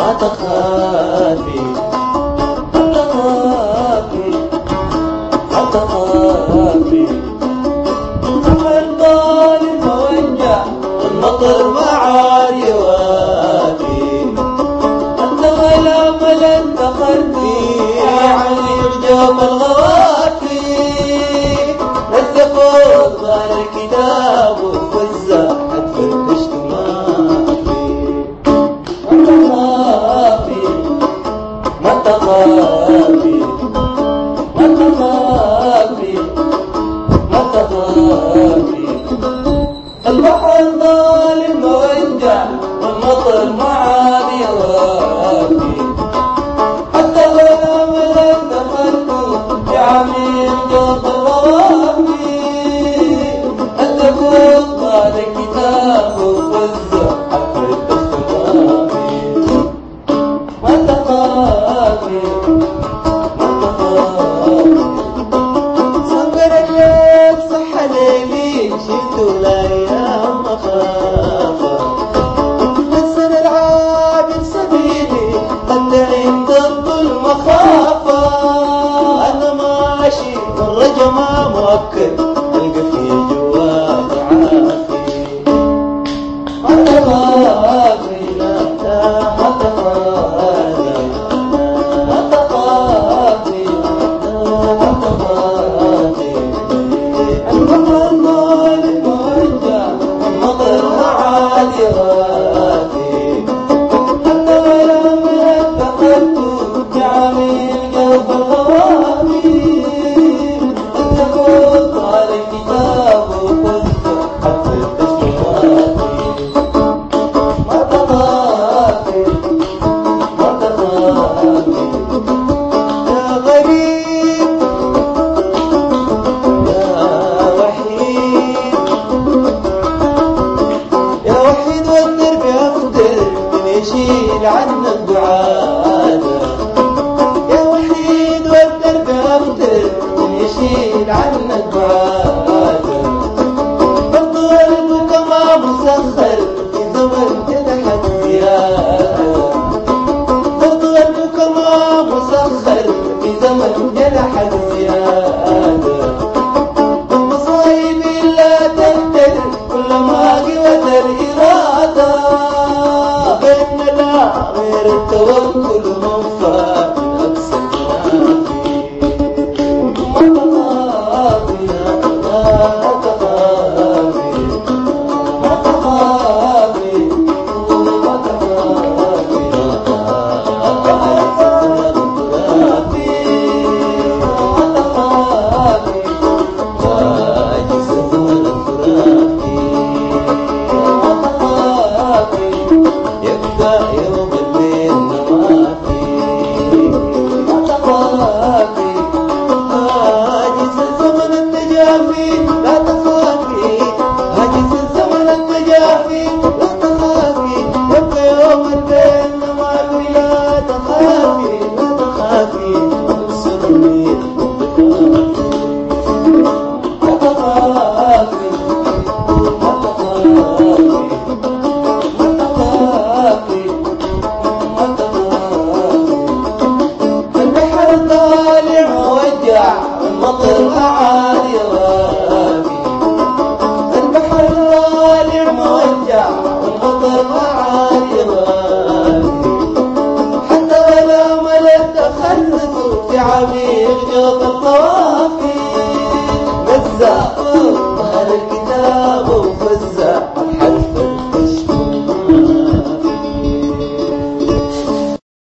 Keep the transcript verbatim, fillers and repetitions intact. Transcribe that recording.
ما تخافي ما تخافي ما تخافي أمل ظالم موجع والمطر ما عاد يوافي أنت ولا أمل أنت خلفي يعني رجوم الغوافي نزفوا ظهر الكتاب وفزع حتفرشت ما في ما تخافي ما تخافي ما تخافي البحر ظالم موجع والمطر ما عاد يوافي حتى غنم لك دخلت في عميق جوف الغوافي أنت فوق هذا الكتاب وفزع حتفرشت ما تخافي ما تخافي صبر الليل صح ليلي شلت الايام مخافه نسن العابر سبيلي قد عند المخافه انا ماشي والرجا ما مؤكد القى في جواه عافي ما تخافي لا ما تخافي ما تخافي ما تخافي البحر ظالم موجع والمطر ما عاد يغافي حتى ولا من دخلت في عميق جوف الغوافي أنت فوق على الكتاب وفزع حتى تشتوافي ما تخافي ما تخافي يا غريب يا وحيد يا وحيد والدرب يقدر من يشيل عنك بعاده يا وحيد والدرب يقدر من يشيل عنك بعاده برضو قلبك ما مسخر في زمن جنحك زياده برضو قلبك ما مسخر في زمن جنحك زياده المصايب لا تقدر كل ما قوت الإرادة بين لا غير التوكل منفى من أقصى المنافي ما تخافي ما تخافي ما تخافي ما تخافي ما تخافي واجز الزمن الخرافي ما تخافي يبدأ يوم الليل نوافي ما تخافي هاجس الزمن التجافي لا تخافي هاجس الزمن التجافي لا تخافي يبقى يوم الليل نوافي لا تخافي لا تخافي انصرني ما تخافي ما تخافي ما تخافي ما تخافي البحر طالع موجع والمطر ما عاد يغافي البحر طالع موجع والمطر ما عاد يغافي حتى ولا ملك دخلت في عميق